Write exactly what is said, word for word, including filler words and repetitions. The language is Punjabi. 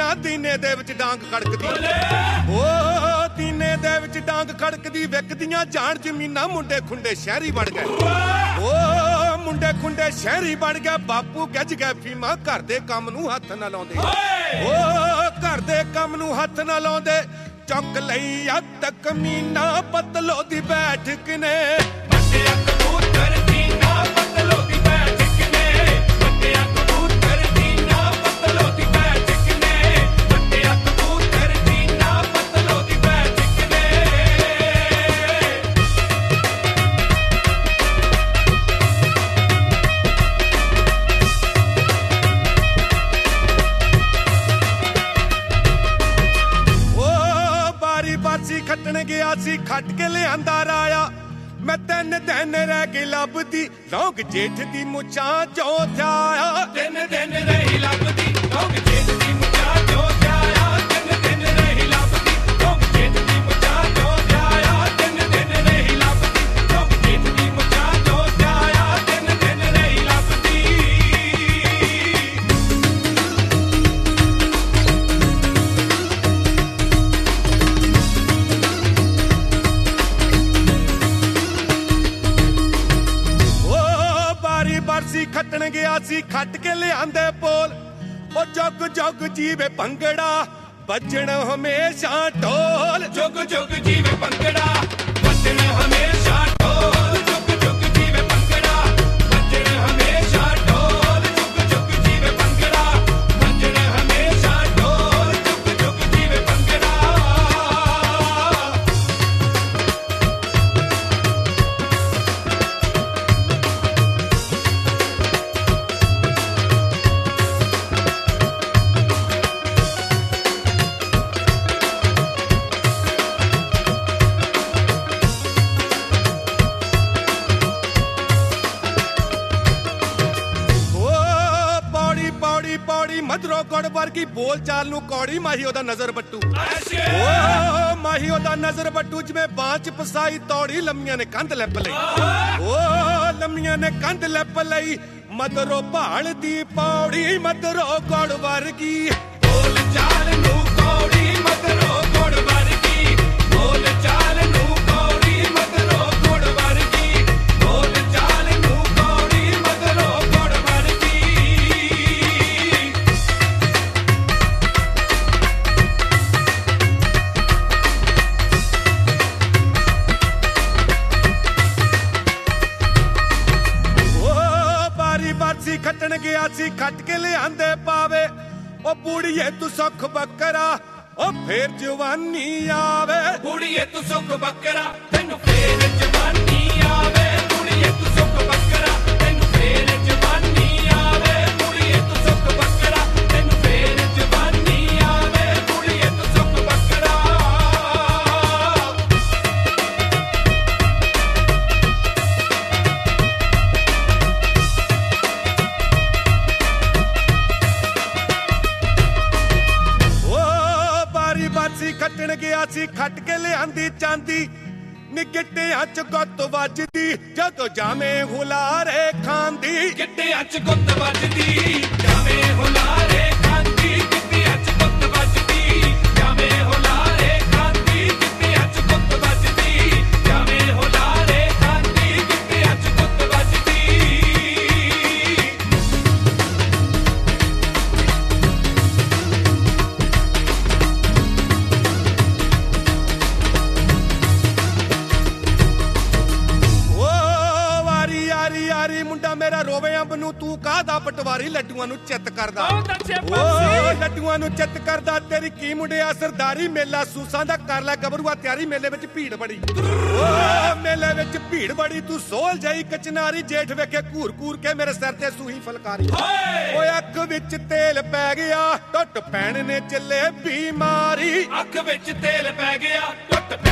ਦੀਨੇ ਦੇ ਵਿੱਚ ਡਾਂਗ ਖੜਕਦੀ ਓ ਦੀਨੇ ਦੇ ਵਿੱਚ ਡਾਂਗ ਖੜਕਦੀ ਵਿਕਦੀਆਂ ਜਾਣ ਜ਼ਮੀਨਾਂ ਮੁੰਡੇ ਖੁੰਡੇ ਸ਼ਹਿਰੀ ਬਣ ਗਏ ਓ ਮੁੰਡੇ ਖੁੰਡੇ ਸ਼ਹਿਰੀ ਬਣ ਗਏ ਬਾਪੂ ਗੱਜ ਗਏ ਫੀਮਾ ਘਰ ਦੇ ਕੰਮ ਨੂੰ ਹੱਥ ਨਾ ਲਾਉਂਦੇ ਓ ਘਰ ਦੇ ਕੰਮ ਨੂੰ ਹੱਥ ਨਾ ਲਾਉਂਦੇ ਚੁੱਕ ਲਈ ਅੱਤ ਕਮੀਨਾ ਪਤਲੋ ਦੀ ਬੈਠਕ ਨੇ ਵੱਡਿਆ ਕਬੂਤਰ ਦੀਨਾ ਪਤਲੋ ਦੀ ਬੈਠਕ ਨੇ ਵੱਡਿਆ ਕਬੂਤਰ ਦੀਨਾ ਪਤਲੋ ਦੀ ਬੈਠਕ ਨੇ ਵੱਡਿਆ ਕਬੂਤਰ ਦੀਨਾ ਪਤਲੋ ਦੀ ਬੈਠਕ ਨੇ ਬਾਸੀ ਖੱਟਣ ਗਿਆ ਸੀ ਖੱਟ ਕੇ ਲਿਆਂਦਾ ਰਾਇਆ ਮੈਂ ਤਿੰਨ ਦਿਨ ਰਹਿ ਕੇ ਲੱਭਦੀ ਲੌਂਗ ਜੇਠ ਦੀ ਮੁੱਛਾਂ ਚੋਂ ਥਿਆਇਆ ਤਿੰਨ ਦਿਨ ਰਹੀ ਲੱਭਦੀ ਲੌਂਗ ਜੇਠ ਦੀ ਮੁੱਛਾਂ ਚੋਂ ਥਿਆਇਆ ਤਿੰਨ ਦਿਨ ਰਹੀ ਲੱਭਦੀ ਲੌਂਗ ਜੇਠ ਦੀ ਮੁੱਛਾਂ ਚੋਂ ਥਿਆਇਆ ਤਿੰਨ ਦਿਨ ਰਹੀ ਲੱਭਦੀ ਲੌਂਗ ਜੇਠ ਦੀ ਮੁੱਛਾਂ ਚੋਂ ਥਿਆਇਆ ਤਿੰਨ ਦਿਨ ਰਹੀ ਲੱਭਦੀ ਬਾਰਸੀ ਖੱਟਣ ਗਿਆ ਸੀ ਖੱਟ ਕੇ ਲਿਆਂਦੇ ਪੋਲ ਉਹ ਜੁਗ ਜੁਗ ਜੀਵੇ ਭੰਗੜਾ ਵੱਜਣ ਹਮੇਸ਼ਾ ਢੋਲ ਜੁਗ ਜੁਗ ਜੀਵੇ ਭੰਗੜਾ ਵੱਜਣ ਹਮੇਸ਼ਾ ਢੋਲ ਜੁਗ ਜੁਗ ਜੀਵੇ ਭੰਗੜਾ ਵੱਜਣ ਹਮੇਸ਼ਾ ਢੋਲ ਜੁਗ ਜੁਗ ਜੀਵੇ ਭੰਗੜਾ ਵੱਜਣ ਹਮੇਸ਼ਾ ਢੋਲ ਜੁਗ ਜੁਗ ਜੀਵੇ ਭੰਗੜਾ ਪੌੜੀ ਮਧਰੋ ਗੜ ਵਰਗੀ ਬੋਲ ਚਾਲ ਨੂੰ ਕੌੜੀ ਮਾਹੀ ਉਹਦਾ ਨਜ਼ਰ ਬੱਟੂ ਓ ਮਾਹੀ ਉਹਦਾ ਨਜ਼ਰ ਬੱਟੂ ਜਿਵੇਂ ਬਾਂਚ ਪਸਾਈ ਤੌੜੀ ਲੰਮੀਆਂ ਨੇ ਕੰਧ ਲੱਪ ਲਈ ਓ ਲੰਮੀਆਂ ਨੇ ਕੰਧ ਲੱਪ ਲਈ ਮਧਰੋ ਭਾਲ ਦੀ ਪੌੜੀ ਮਧਰੋ ਗੜ ਵਰਗੀ ਬੋਲ ਚਾਲ ਨੂੰ ਕੌੜੀ ਮਧਰੋ ਗੜ ਵਰਗੀ ਬੋਲ ਚਾਲ ਨੂੰ ਕੌੜੀ ਮਧਰੋ ਗੜ ਵਰਗੀ ਬੋਲ ਚਾਲ ਨੂੰ ਕੌੜੀ ਮਧਰੋ ਗੜ ਵਰਗੀ ਬਾਰਸੀ ਖੱਟਣ ਗਿਆ ਸੀ ਖੱਟ ਕੇ ਲਿਆਂਦੇ ਪਾਵੇ ਉਹ ਬੁੜੀਏ ਤੂੰ ਸੁੱਖ ਬੱਕਰਾ ਉਹ ਫੇਰ ਜਵਾਨੀ ਆਵੇ ਬੁੜੀਏ ਤੂੰ ਸੁੱਖ ਬੱਕਰਾ ਤੈਨੂੰ ਫੇਰ ਜਵਾਨੀ ਆਵੇ ਬੁੜੀਏ ਤੂੰ ਸੁੱਖ ਬੱਕਰਾ ਤੈਨੂੰ ਫੇਰ ਜਵਾਨੀ ਆਵੇ ਬੁੜੀਏ ਤੂੰ ਸੁੱਖ ਬੱਕਰਾ ਤੈਨੂੰ ਫੇਰ ਜਵਾਨੀ ਆਵੇ ਬੁੜੀਏ ਤੂੰ ਸੁੱਖ ਬੱਕਰਾ ਬਾਰਸੀ ਖੱਟਣ ਗਿਆ ਸੀ ਖੱਟ ਕੇ ਲਿਆਂਦੀ ਚਾਂਦੀ ਨੀ ਗਿੱਟਿਆਂ ਚ ਗੁੱਤ ਵੱਜਦੀ ਜਦੋਂ ਜਾਵੇਂ ਹੁਲਾਰੇ ਖਾਂਦੀ ਗਿੱਟਿਆਂ ਚ ਗੁੱਤ ਵੱਜਦੀ ਜਾਵੇਂ ਹੁਲਾਰੇ ਖਾਂਦੀ ਗਿੱਟਿਆਂ ਚ ਗੁੱਤ ਵੱਜਦੀ ਜਾਵੇਂ ਹੁਲਾਰੇ ਖਾਂਦੀ ਗਿੱਟਿਆਂ ਚ ਗੁੱਤ ਵੱਜਦੀ ਜਾਵੇਂ ਹੁਲਾਰੇ ਖਾਂਦੀ ਗਿੱਟਿਆਂ ਚ ਗੁੱਤ ਵੱਜਦੀ ਯਾਰੀ ਮੁੰਡਾ ਮੇਰਾ ਰੋਵੇ ਅੰਬ ਨੂੰ ਤੂੰ ਕਾਹਦਾ ਪਟਵਾਰੀ ਲੱਡੂਆਂ ਨੂੰ ਚਿੱਤ ਕਰਦਾ ਓ ਲੱਡੂਆਂ ਨੂੰ ਚਿੱਤ ਕਰਦਾ ਤੇਰੀ ਕੀ ਮੁੰਡਿਆ ਸਰਦਾਰੀ ਮੇਲਾ ਸੂਸਾਂ ਦਾ ਕਰ ਲੈ ਗੱਭਰੂਆ ਤਿਆਰੀ ਮੇਲੇ ਵਿੱਚ ਭੀੜ ਬੜੀ ਓ ਮੇਲੇ ਵਿੱਚ ਭੀੜ ਬੜੀ ਤੂੰ ਸੋਲ ਜਾਈ ਕਚਨਾਰੀ ਜੇਠ ਵੇਖੇ ਘੂਰ ਘੂਰ ਕੇ ਮੇਰੇ ਸਿਰ ਤੇ ਸੂਹੀ ਫਲਕਾਰੀ ਓਏ ਅੱਖ ਵਿੱਚ ਤੇਲ ਪੈ ਗਿਆ ਟੁੱਟ ਪੈਣ ਨੇ ਚੱਲੇ ਬਿਮਾਰੀ ਅੱਖ ਵਿੱਚ ਤੇਲ ਪੈ ਗਿਆ ਟੁੱਟ